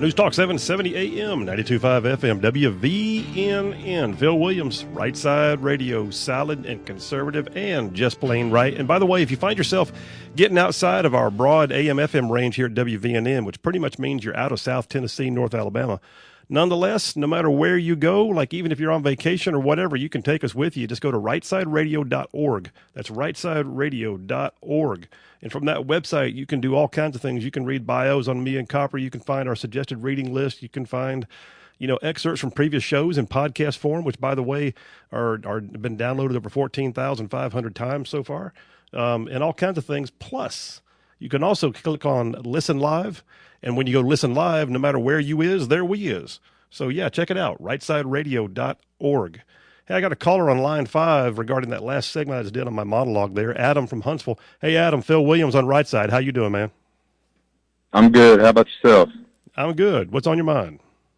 News Talk 770 AM, 92.5 FM, WVNN. Phil Williams, Right Side Radio, solid and conservative and just plain right. And by the way, if you find yourself getting outside of our broad AM/FM range here at WVNN, which pretty much means you're out of South Tennessee, North Alabama, nonetheless, no matter where you go, like even if you're on vacation or whatever, you can take us with you. Just go to rightsideradio.org. That's rightsideradio.org. And from that website, you can do all kinds of things. You can read bios on me and Copper. You can find our suggested reading list. You can find, excerpts from previous shows in podcast form, which, by the way, are been downloaded over 14,500 times so far, and all kinds of things. Plus, you can also click on Listen Live. And when you go listen live, no matter where you is, there we is. So, yeah, check it out, rightsideradio.org. Hey, I got a caller on line 5 regarding that last segment I just did on my monologue there, Adam from Huntsville. Hey, Adam, Phil Williams on Right Side. How you doing, man? I'm good. How about yourself? I'm good. What's on your mind?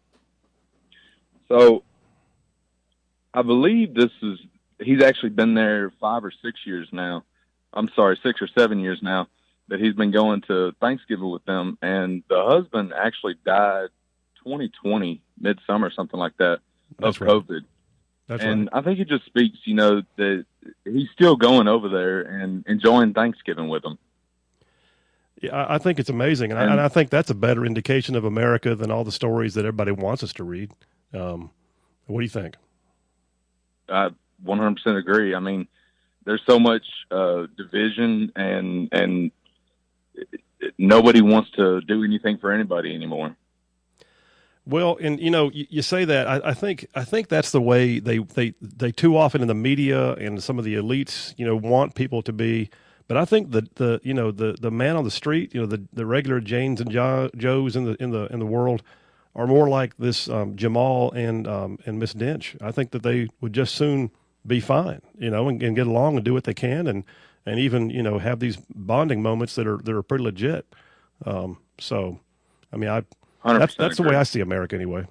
So, I believe he's actually been there 5 or 6 years now. I'm sorry, 6 or 7 years now that he's been going to Thanksgiving with them. And the husband actually died 2020, midsummer, something like that, of COVID. That's and right. I think it just speaks, that he's still going over there and enjoying Thanksgiving with them. Yeah, I think it's amazing. And I think that's a better indication of America than all the stories that everybody wants us to read. What do you think? I 100% agree. I mean, there's so much division and nobody wants to do anything for anybody anymore. Well, and you say that. I think that's the way they too often in the media and some of the elites, want people to be. But I think that the man on the street, the regular Janes and Joes in the world are more like this Jamal and Miss Dench. I think that they would just soon be fine, and get along and do what they can, and even have these bonding moments that are pretty legit. So, I mean, that's the way I see America anyway.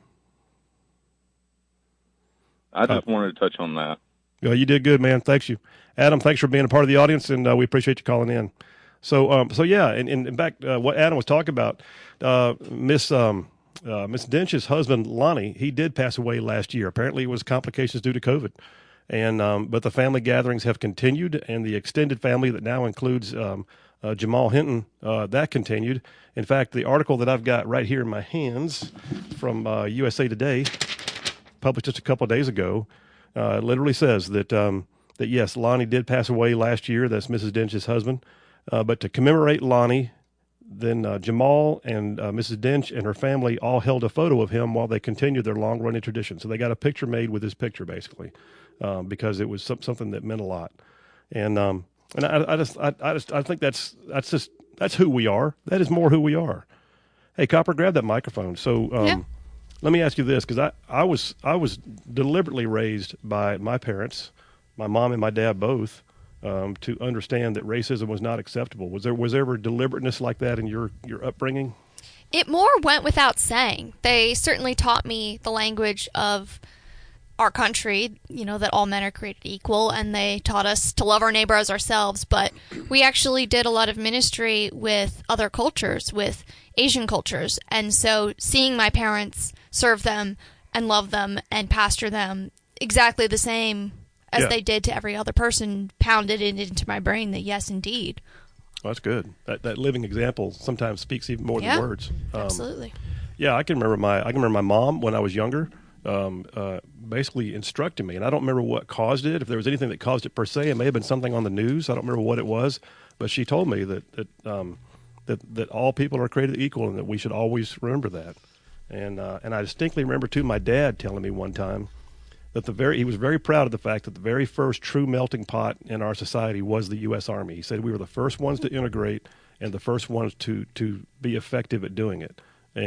I just wanted to touch on that. Yeah, you did good, man. Thanks you, Adam. Thanks for being a part of the audience, and we appreciate you calling in. So yeah, and back what Adam was talking about, Miss Dench's husband Lonnie, he did pass away last year. Apparently, it was complications due to COVID, and but the family gatherings have continued, and the extended family that now includes Jamal Hinton, that continued. In fact, the article that I've got right here in my hands from USA Today, published just a couple of days ago, literally says that yes, Lonnie did pass away last year. That's Mrs. Dench's husband. But to commemorate Lonnie, then Jamal and Mrs. Dench and her family all held a photo of him while they continued their long-running tradition. So they got a picture made with his picture, basically, because it was something that meant a lot. And I think that's who we are. That is more who we are. Hey, Copper, grab that microphone. So Yeah. let me ask you this, because I was deliberately raised by my parents, my mom and my dad both, to understand that racism was not acceptable. Was there ever deliberateness like that in your upbringing? It more went without saying. They certainly taught me the language of our country, that all men are created equal, and they taught us to love our neighbor as ourselves. But we actually did a lot of ministry with other cultures, with Asian cultures. And so seeing my parents serve them and love them and pastor them exactly the same as they did to every other person pounded it into my brain that, yes, indeed. Well, that's good. That living example sometimes speaks even more than words. Absolutely. Yeah, I can remember my mom when I was younger, basically instructing me, and I don't remember what caused it. If there was anything that caused it per se, it may have been something on the news. I don't remember what it was, but she told me that all people are created equal and that we should always remember that. And I distinctly remember too my dad telling me one time that he was very proud of the fact that the very first true melting pot in our society was the U.S. Army. He said we were the first ones to integrate and the first ones to be effective at doing it.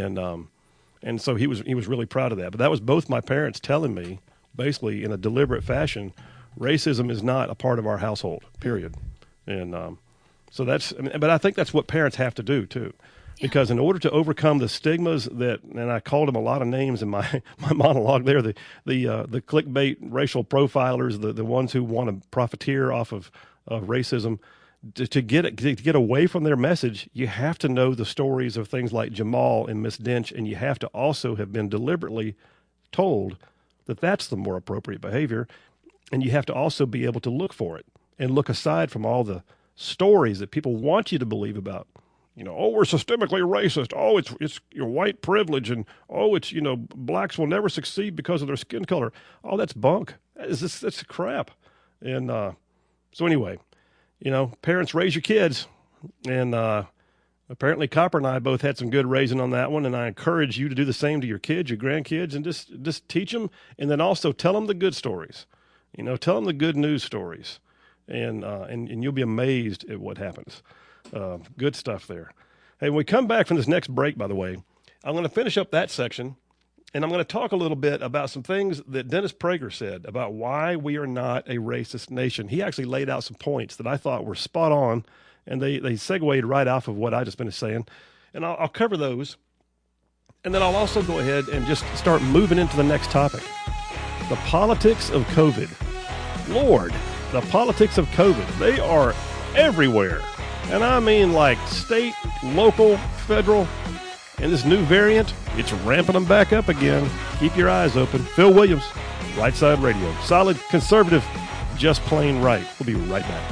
And so he was really proud of that. But that was both my parents telling me, basically in a deliberate fashion, racism is not a part of our household, period. And but I think that's what parents have to do too. Because in order to overcome the stigmas and I called them a lot of names in my monologue there, the clickbait racial profilers, the ones who want to profiteer off of racism, to get away from their message, you have to know the stories of things like Jamal and Miss Dench, and you have to also have been deliberately told that that's the more appropriate behavior, and you have to also be able to look for it and look aside from all the stories that people want you to believe about. Oh, we're systemically racist. Oh, it's white privilege, and it's blacks will never succeed because of their skin color. Oh, that's bunk. That's crap. And so anyway, parents, raise your kids, and apparently Copper and I both had some good raising on that one, and I encourage you to do the same to your kids, your grandkids, and just teach them, and then also tell them the good stories. Tell them the good news stories, and you'll be amazed at what happens. Good stuff there. Hey, when we come back from this next break, by the way, I'm going to finish up that section, and I'm going to talk a little bit about some things that Dennis Prager said about why we are not a racist nation. He actually laid out some points that I thought were spot on, and they segued right off of what I just finished saying. And I'll cover those, and then I'll also go ahead and just start moving into the next topic. The politics of COVID. Lord, the politics of COVID. They are everywhere. And I mean like state, local, federal, and this new variant, it's ramping them back up again. Keep your eyes open. Phil Williams, Right Side Radio. Solid, conservative, just plain right. We'll be right back.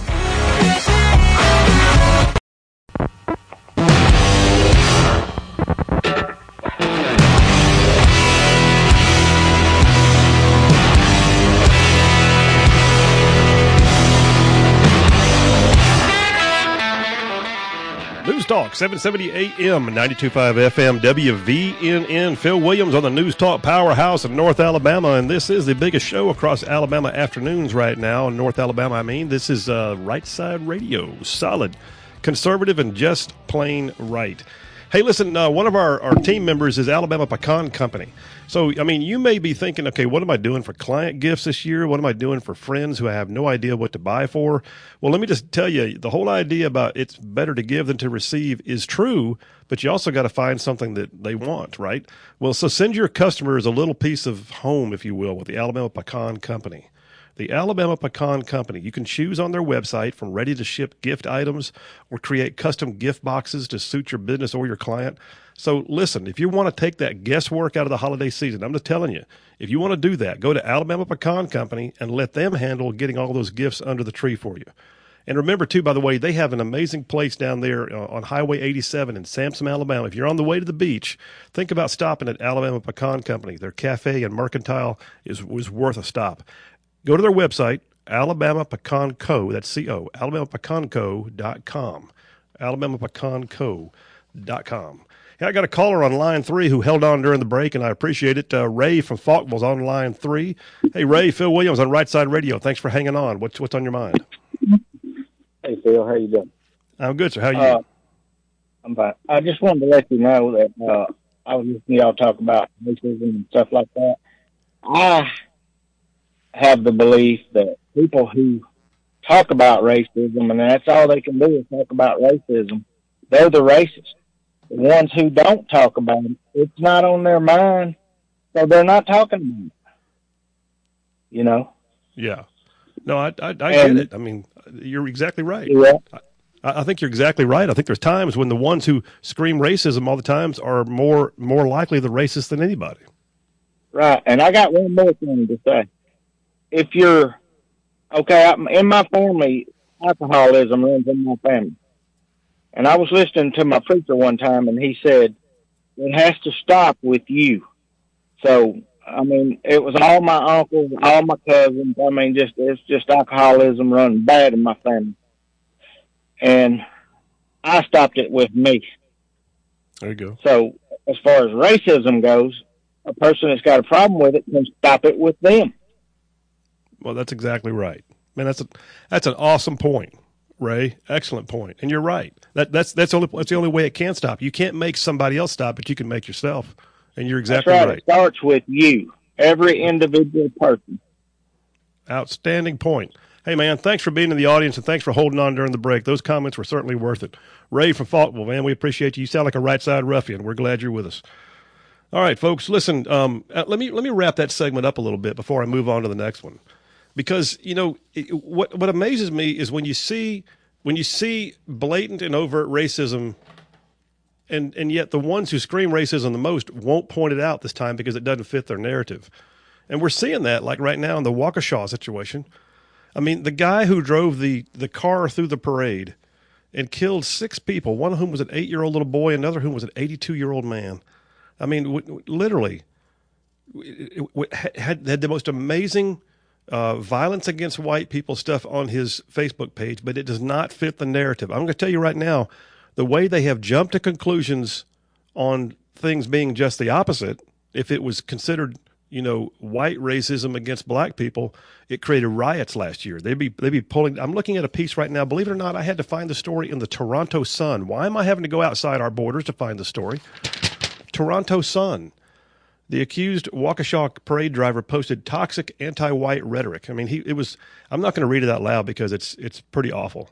News Talk, 770 AM, 92.5 FM, WVNN. Phil Williams on the News Talk powerhouse of North Alabama, and this is the biggest show across Alabama afternoons right now. In North Alabama, this is Right Side Radio. Solid, conservative, and just plain right. Hey, listen, one of our team members is Alabama Pecan Company. So, you may be thinking, okay, what am I doing for client gifts this year? What am I doing for friends who I have no idea what to buy for? Well, let me just tell you, the whole idea about it's better to give than to receive is true, but you also got to find something that they want, right? Well, so send your customers a little piece of home, if you will, with the Alabama Pecan Company. The Alabama Pecan Company. You can choose on their website from ready-to-ship gift items or create custom gift boxes to suit your business or your client. So listen, if you want to take that guesswork out of the holiday season, I'm just telling you, if you want to do that, go to Alabama Pecan Company and let them handle getting all those gifts under the tree for you. And remember, too, by the way, they have an amazing place down there on Highway 87 in Sampson, Alabama. If you're on the way to the beach, think about stopping at Alabama Pecan Company. Their cafe and mercantile is worth a stop. Go to their website, Alabama Pecan Co. That's C-O, alabamapecanco.com, alabamapecanco.com. Hey, I got a caller on line 3 who held on during the break, and I appreciate it. Ray from Falkville's on line 3. Hey, Ray, Phil Williams on Right Side Radio. Thanks for hanging on. What's on your mind? Hey, Phil, how you doing? I'm good, sir. How are you? I'm fine. I just wanted to let you know that I was listening to y'all talk about racism and stuff like that. I have the belief that people who talk about racism, and that's all they can do is talk about racism, they're the racists. The ones who don't talk about it, it's not on their mind, so they're not talking about it. Yeah. No, I get it. You're exactly right. Yeah. I think you're exactly right. I think there's times when the ones who scream racism all the times are more likely the racist than anybody. Right. And I got one more thing to say. If you're, in my family, alcoholism runs in my family. And I was listening to my preacher one time, and he said, it has to stop with you. So, it was all my uncles, all my cousins. It's just alcoholism running bad in my family. And I stopped it with me. There you go. So, as far as racism goes, a person that's got a problem with it can stop it with them. Well, that's exactly right. Man, that's an awesome point, Ray. Excellent point. And you're right. That's the only way it can stop. You can't make somebody else stop, but you can make yourself. And you're exactly right. It starts with you, every individual person. Outstanding point. Hey, man, thanks for being in the audience, and thanks for holding on during the break. Those comments were certainly worth it. Ray from Falkville, man, we appreciate you. You sound like a right side ruffian. We're glad you're with us. All right, folks, listen, let me wrap that segment up a little bit before I move on to the next one. Because, what amazes me is when you see when you see blatant and overt racism, and yet the ones who scream racism the most won't point it out this time because it doesn't fit their narrative. And we're seeing that like right now in the Waukesha situation. I mean, the guy who drove the car through the parade and killed 6 people, one of whom was an 8-year-old little boy, another whom was an 82-year-old man. I mean, literally had the most amazing violence against white people stuff on his Facebook page, but it does not fit the narrative. I'm going to tell you right now, the way they have jumped to conclusions on things being just the opposite, if it was considered, white racism against black people, it created riots last year. They'd be pulling. I'm looking at a piece right now. Believe it or not, I had to find the story in the Toronto Sun. Why am I having to go outside our borders to find the story? Toronto Sun. The accused Waukesha parade driver posted toxic anti-white rhetoric. I mean, I'm not going to read it out loud because it's pretty awful.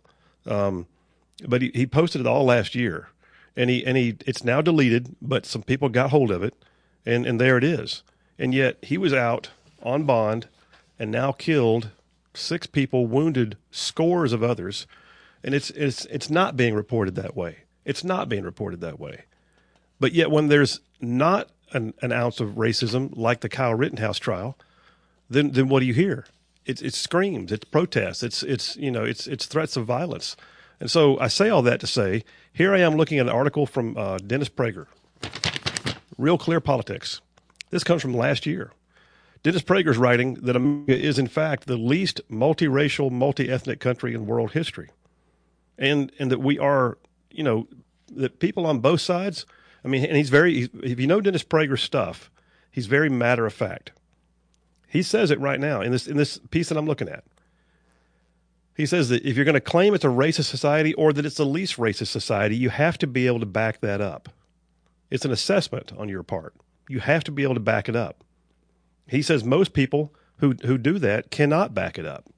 But he posted it all last year, and it's now deleted, but some people got hold of it, and there it is. And yet he was out on bond and now killed 6 people, wounded scores of others. And it's not being reported that way. It's not being reported that way. But yet when there's not an ounce of racism like the Kyle Rittenhouse trial, then what do you hear? It screams, it's protests, it's threats of violence. And so I say all that to say, here I am looking at an article from Dennis Prager, Real Clear Politics. This comes from last year. Dennis Prager's writing that America is, in fact, the least multiracial, multi-ethnic country in world history. And that we are, that people on both sides, I mean, and if you know Dennis Prager's stuff, he's very matter of fact. He says it right now in this piece that I'm looking at. He says that if you're going to claim it's a racist society or that it's the least racist society, you have to be able to back that up. It's an assessment on your part. You have to be able to back it up. He says most people who do that cannot back it up.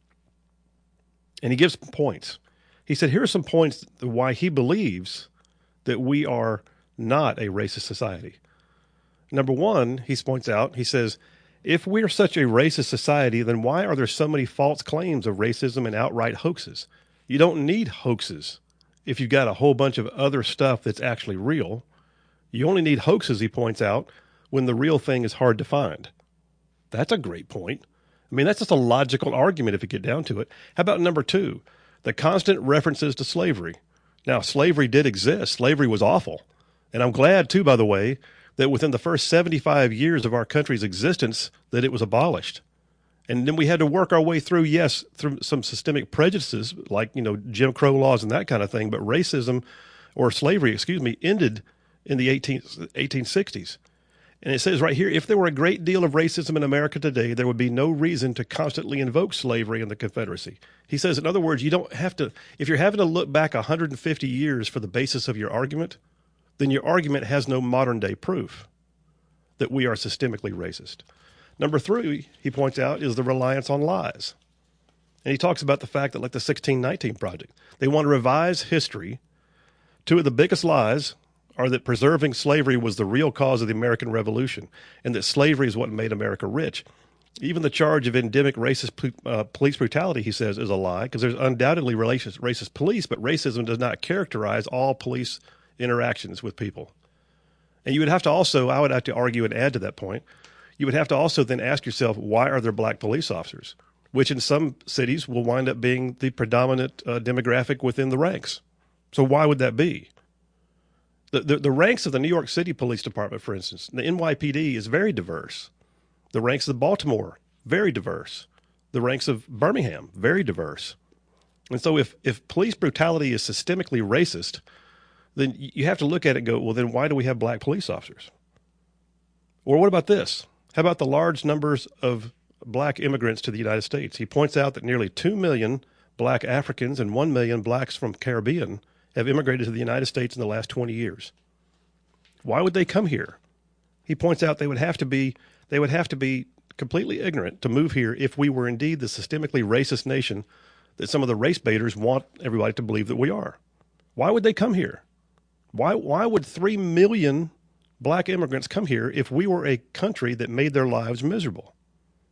And he gives points. He said, here are some points why he believes that we are not a racist society. Number one, he points out, he says, if we're such a racist society, then why are there so many false claims of racism and outright hoaxes? You don't need hoaxes if you've got a whole bunch of other stuff that's actually real. You only need hoaxes, he points out, when the real thing is hard to find. That's a great point. I mean, that's just a logical argument if you get down to it. How about number two, the constant references to slavery? Now, slavery did exist. Slavery was awful. And I'm glad, too, by the way, that within the first 75 years of our country's existence, that it was abolished. And then we had to work our way through, yes, through some systemic prejudices like, Jim Crow laws and that kind of thing. But racism or slavery, ended in the 1860s. And it says right here, if there were a great deal of racism in America today, there would be no reason to constantly invoke slavery in the Confederacy. He says, in other words, you don't have to, if you're having to look back 150 years for the basis of your argument, then your argument has no modern day proof that we are systemically racist. Number three, he points out, is the reliance on lies. And he talks about the fact that, like the 1619 Project, they want to revise history. Two of the biggest lies are that preserving slavery was the real cause of the American Revolution and that slavery is what made America rich. Even the charge of endemic racist police brutality, he says, is a lie because there's undoubtedly racist police, but racism does not characterize all police interactions with people. And you would have to also, I would have to argue and add to that point, you would have to also then ask yourself, why are there black police officers? Which in some cities will wind up being the predominant demographic within the ranks. So why would that be? The ranks of the New York City Police Department, for instance, the NYPD is very diverse. The ranks of Baltimore, very diverse. The ranks of Birmingham, very diverse. And so if police brutality is systemically racist, then you have to look at it and go, well, then why do we have black police officers? Or what about this? How about the large numbers of black immigrants to the United States? He points out that nearly 2 million black Africans and 1 million blacks from the Caribbean have immigrated to the United States in the last 20 years. Why would they come here? He points out they would have to be completely ignorant to move here if we were indeed the systemically racist nation that some of the race baiters want everybody to believe that we are. Why would they come here? Why would 3 million black immigrants come here if we were a country that made their lives miserable?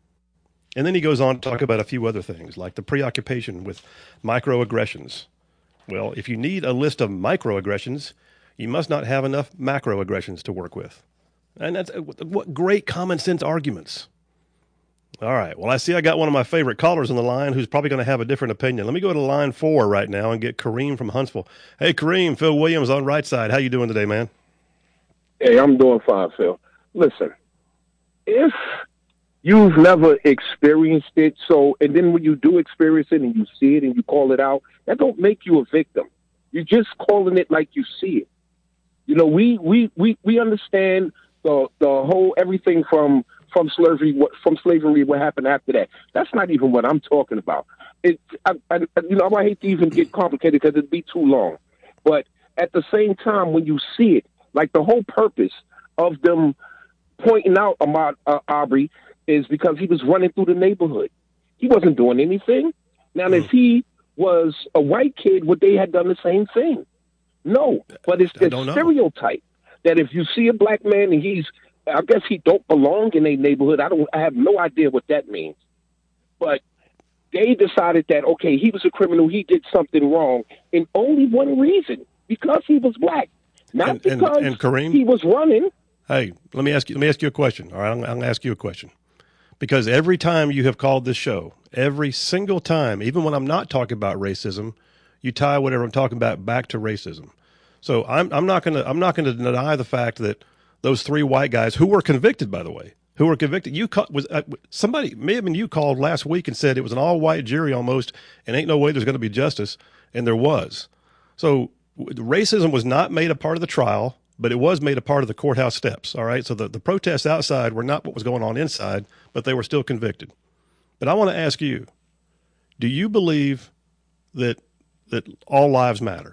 And then he goes on to talk about a few other things, like the preoccupation with microaggressions Well, if you need a list of microaggressions, you must not have enough macroaggressions to work with. And that's what great common sense arguments. All right. Well, I see I got one of my favorite callers on the line who's probably going to have a different opinion. Let me go to line 4 right now and get Kareem from Huntsville. Hey, Kareem, Phil Williams on right side. How you doing today, man? Hey, I'm doing fine, Phil. Listen, if you've never experienced it, and then when you do experience it and you see it and you call it out, that don't make you a victim. You're just calling it like you see it. You know, we understand the whole everything from slavery, what happened after that. That's not even what I'm talking about. I hate to even get complicated because it'd be too long. But at the same time, when you see it, like the whole purpose of them pointing out Ahmaud Arbery is because he was running through the neighborhood. He wasn't doing anything. Now, if he was a white kid, would they have done the same thing? No, but it's the stereotype that if you see a black man and I guess he don't belong in a neighborhood. I have no idea what that means. But they decided that, okay, he was a criminal. He did something wrong. And only one reason, because he was black. Not because Kareem, he was running. Hey, let me ask you a question. All right, I'm going to ask you a question. Because every time you have called this show, every single time, even when I'm not talking about racism, you tie whatever I'm talking about back to racism. So I'm not going to deny the fact that those 3 white guys who were convicted, by the way, somebody may have been you called last week and said it was an all-white jury almost, and ain't no way there's going to be justice, and there was. So racism was not made a part of the trial, but it was made a part of the courthouse steps. All right, so the protests outside were not what was going on inside, but they were still convicted. But I want to ask you: do you believe that all lives matter?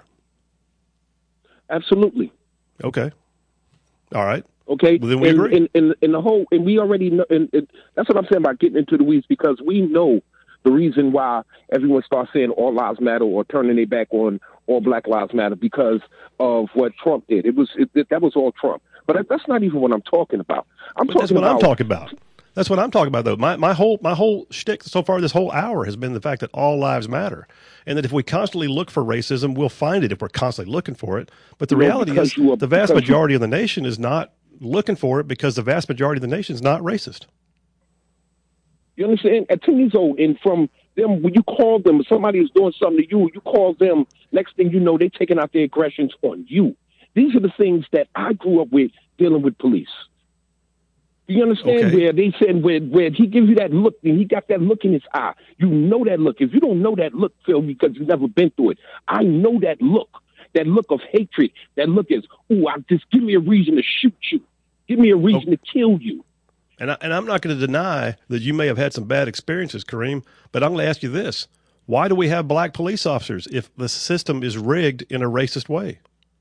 Absolutely. Okay. All right. Okay. Well, then we agree. In the whole, and we already know, and that's what I'm saying about getting into the weeds, because we know the reason why everyone starts saying all lives matter or turning their back on all Black Lives Matter because of what Trump did. That was all Trump. But that's not even what I'm talking about. That's what I'm talking about. That's what I'm talking about, though. My whole shtick so far this whole hour has been the fact that all lives matter, and that if we constantly look for racism, we'll find it if we're constantly looking for it. But the reality is the vast majority of the nation is not looking for it because the vast majority of the nation is not racist. You understand? At 10 years old, and from them, when you call them, somebody is doing something to you, you call them, next thing you know, they're taking out their aggressions on you. These are the things that I grew up with dealing with police. Do you understand? Okay. Where they said, where he gives you that look, and he got that look in his eye. You know that look. If you don't know that look, Phil, because you've never been through it, I know that look of hatred. That look is, just give me a reason to shoot you. Give me a reason to kill you. And I'm not going to deny that you may have had some bad experiences, Kareem, but I'm going to ask you this. Why do we have black police officers if the system is rigged in a racist way?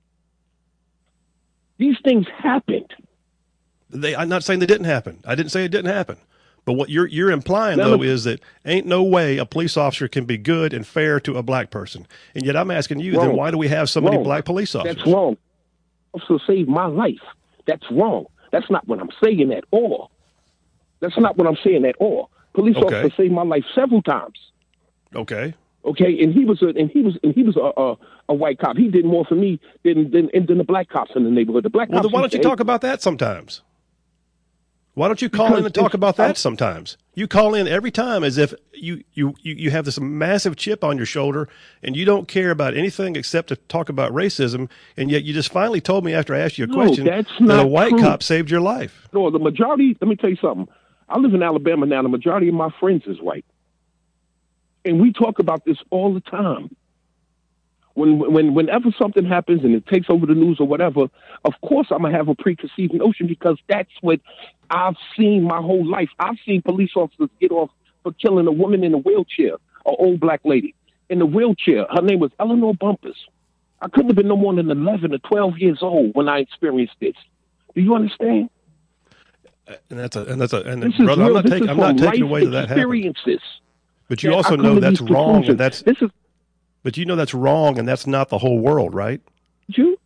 These things happened. I'm not saying they didn't happen. I didn't say it didn't happen. But what you're implying, though, is that ain't no way a police officer can be good and fair to a black person. And yet I'm asking you, then why do we have so many black police officers? That's wrong. Also saved my life. That's wrong. That's not what I'm saying at all. That's not what I'm saying at all. Police officer saved my life several times. Okay. Okay, and he was a white cop. He did more for me than the black cops in the neighborhood. The black cops. Well, then why don't you talk about that sometimes? Why don't you call in and talk about that sometimes? You call in every time as if you have this massive chip on your shoulder and you don't care about anything except to talk about racism, and yet you just finally told me after I asked you a question that a white cop saved your life. No, the majority, let me tell you something. I live in Alabama now. The majority of my friends is white. And we talk about this all the time. Whenever something happens and it takes over the news or whatever, of course I'm going to have a preconceived notion because that's what I've seen my whole life. I've seen police officers get off for killing a woman in a wheelchair, an old black lady in a wheelchair. Her name was Eleanor Bumpers. I couldn't have been no more than 11 or 12 years old when I experienced this. Do you understand? And brother, I'm not taking away that happened. But you also know that's wrong, and but you know that's wrong, and that's not the whole world, right? This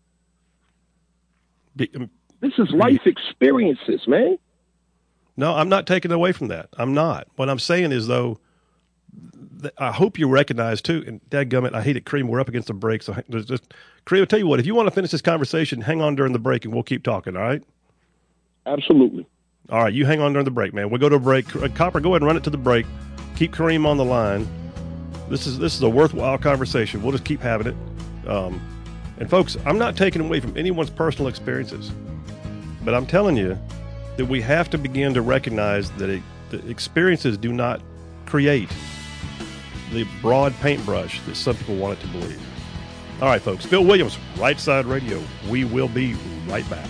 is life experiences, man. No, I'm not taking away from that. I'm not. What I'm saying is, though, I hope you recognize too, and dadgummit, I hate it, Kareem, we're up against the break. So just, Kareem, I'll tell you what, if you want to finish this conversation, hang on during the break and we'll keep talking, all right? Absolutely. All right, you hang on during the break, man. We'll go to a break. Copper, go ahead and run it to the break. Keep Kareem on the line. This is a worthwhile conversation. We'll just keep having it. And folks, I'm not taking away from anyone's personal experiences, but I'm telling you that we have to begin to recognize that the experiences do not create the broad paintbrush that some people want it to believe. All right, folks. Phil Williams, Right Side Radio. We will be right back.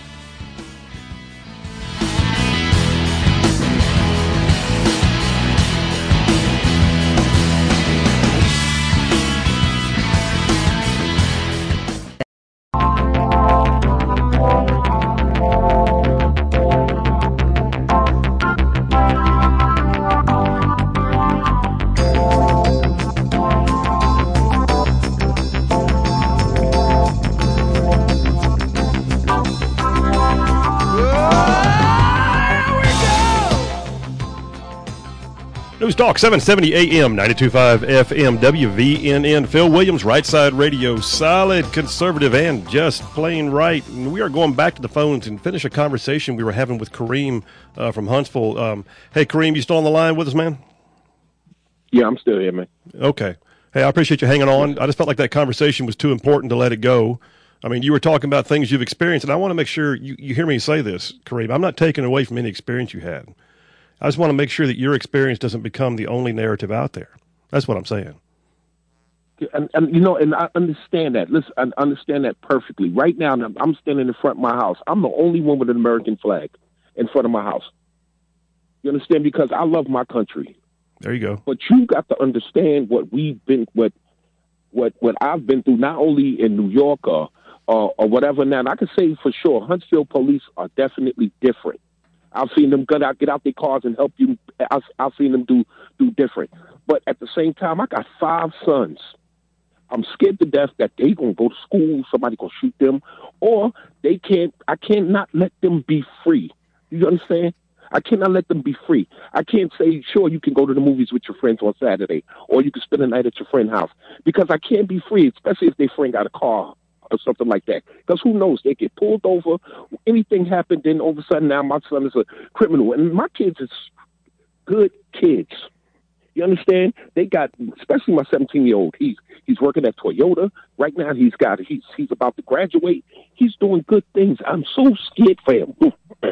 News Talk 770 AM, 92.5 FM, WVNN. Phil Williams, Right Side Radio, solid, conservative, and just plain right. And we are going back to the phones and finish a conversation we were having with Kareem from Huntsville. Hey, Kareem, you still on the line with us, man? Yeah, I'm still here, man. Okay. Hey, I appreciate you hanging on. I just felt like that conversation was too important to let it go. I mean, you were talking about things you've experienced, and I want to make sure you hear me say this, Kareem. I'm not taking away from any experience you had. I just want to make sure that your experience doesn't become the only narrative out there. That's what I'm saying. And I understand that. Listen, I understand that perfectly. Right now, I'm standing in front of my house. I'm the only one with an American flag in front of my house. You understand? Because I love my country. There you go. But you got to understand what I've been through, not only in New York or whatever. Now, and I can say for sure, Huntsville police are definitely different. I've seen them get out their cars and help you. I've seen them do different. But at the same time, I got 5 sons. I'm scared to death that they gonna go to school, somebody gonna shoot them, or I cannot let them be free. You understand? I cannot let them be free. I can't say, sure, you can go to the movies with your friends on Saturday, or you can spend the night at your friend's house, because I can't be free, especially if their friend got a car or something like that. Because who knows? They get pulled over, anything happened, then all of a sudden now my son is a criminal. And my kids is good kids. You understand? They got, especially my 17-year-old, he's working at Toyota. Right now he's about to graduate. He's doing good things. I'm so scared for him.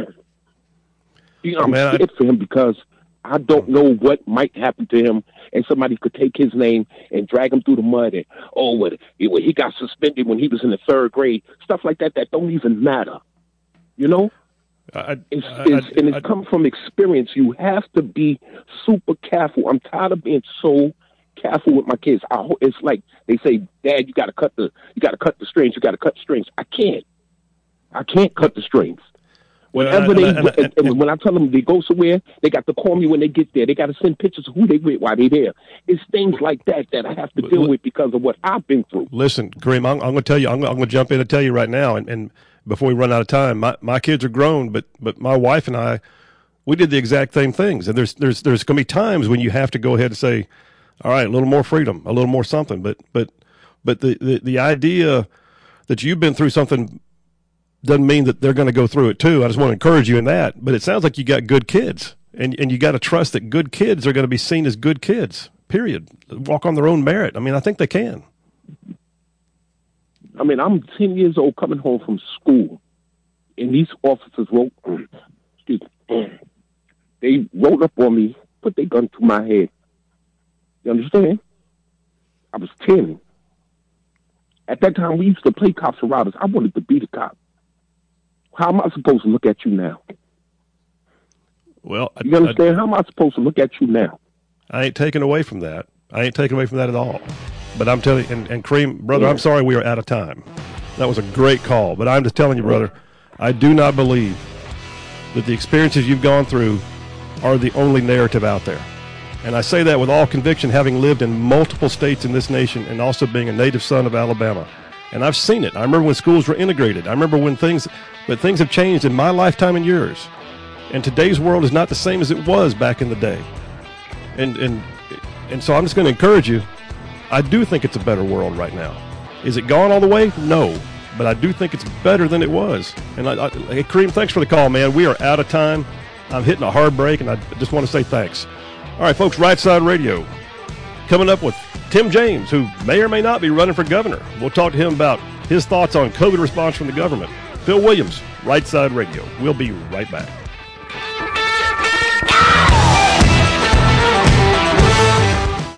I'm scared for him because I don't know what might happen to him, and somebody could take his name and drag him through the mud. And he got suspended when he was in the 3rd grade, stuff like that don't even matter. You know, it's come from experience. You have to be super careful. I'm tired of being so careful with my kids. It's like they say, Dad, you got to cut the strings. You got to cut the strings. I can't cut the strings. Whenever when I tell them they go somewhere, they got to call me when they get there. They got to send pictures of who they with while they're there. It's things like that I have to deal with because of what I've been through. Listen, Kareem, I'm going to tell you, I'm going to jump in and tell you right now, and before we run out of time, my kids are grown, but my wife and I, we did the exact same things. And there's going to be times when you have to go ahead and say, all right, a little more freedom, a little more something. But the idea that you've been through something doesn't mean that they're going to go through it too. I just want to encourage you in that. But it sounds like you got good kids, and you got to trust that good kids are going to be seen as good kids, period. Walk on their own merit. I mean, I think they can. I mean, I'm 10 years old coming home from school, and these officers they rolled up on me, put their gun to my head. You understand? I was 10. At that time, we used to play cops and robbers. I wanted to be the cop. How am I supposed to look at you now? Well, you understand? How am I supposed to look at you now? I ain't taking away from that. I ain't taking away from that at all. But I'm telling you, and Kareem, brother, yeah. I'm sorry we are out of time. That was a great call. But I'm just telling you, brother, I do not believe that the experiences you've gone through are the only narrative out there. And I say that with all conviction, having lived in multiple states in this nation and also being a native son of Alabama. And I've seen it. I remember when schools were integrated. I remember when things have changed in my lifetime and yours. And today's world is not the same as it was back in the day. And And so I'm just going to encourage you. I do think it's a better world right now. Is it gone all the way? No. But I do think it's better than it was. And hey, Kareem, thanks for the call, man. We are out of time. I'm hitting a hard break, and I just want to say thanks. All right, folks, Right Side Radio. Coming up with Tim James, who may or may not be running for governor. We'll talk to him about his thoughts on COVID response from the government. Phil Williams, Right Side Radio. We'll be right back.